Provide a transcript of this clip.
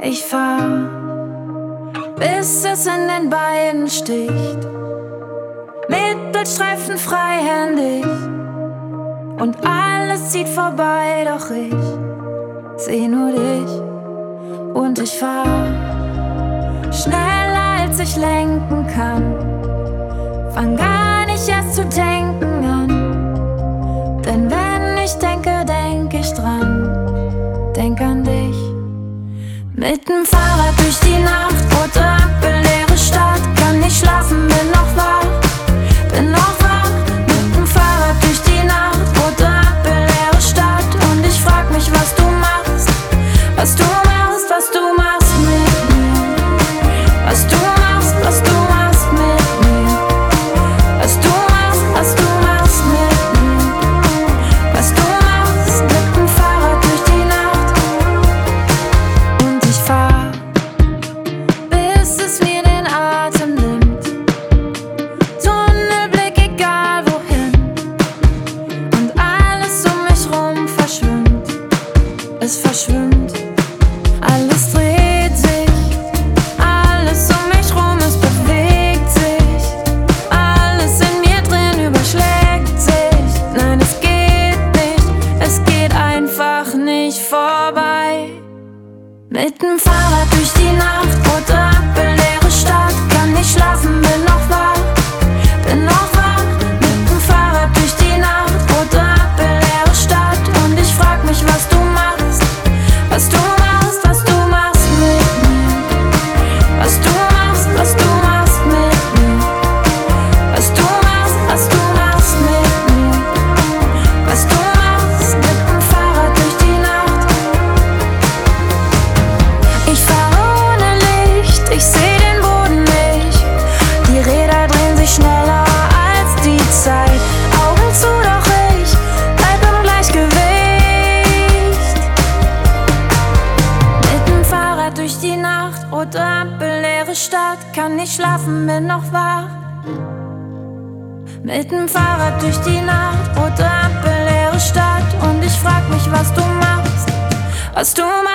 Ich fahr, bis es in den Beinen sticht, Mittelstreifen freihändig und alles zieht vorbei, doch ich seh nur dich und ich fahr schneller als ich lenken kann, fang gar nicht erst zu denken an, denn wenn ich denke, denk ich dran, denk an dich. Mit dem Fahrrad durch die Nacht, rote Ampel, leere Stadt, kann nicht schlafen, bin noch wach, bin noch wach. Mit dem Fahrrad durch die Nacht, rote Ampel, leere Stadt und ich frag mich, was du machst, was du machst, was du machst mit mir, was du machst, was du machst mit mir, was du machst, was du machst mit mir, was du machst mit dem Fahrrad durch die Nacht. Und ich fahr, bis es mir den Atem nimmt, Tunnelblick egal wohin, und alles um mich rum verschwimmt, es verschwimmt, alles dreht sich, alles um mich rum, es bewegt sich, alles in mir drin überschlägt sich. Nein, es geht einfach nicht vorbei. Mit dem Fahrrad durch die Nacht, rote Ampel, leere Stadt, kann nicht schlafen, bin noch wach, bin noch wach. Mit dem Fahrrad durch die Nacht, rote Ampel, leere Stadt und ich frag mich, was du machst, was du machst, was du machst mit mir, was du machst, was du machst mit mir, was du machst, was du machst mit mir, was du machst mit dem Fahrrad durch die Nacht. Ich fahr ohne Licht, ich seh den Boden nicht, die Räder drehen sich schneller als die Zeit, Augen zu, doch ich bleib im Gleichgewicht. Mit dem Fahrrad durch die Nacht, rote Ampel, leere Stadt, kann nicht schlafen, bin noch wach. Mit dem Fahrrad durch die Nacht, rote Ampel, leere Stadt und ich frag mich, was du machst, was du machst.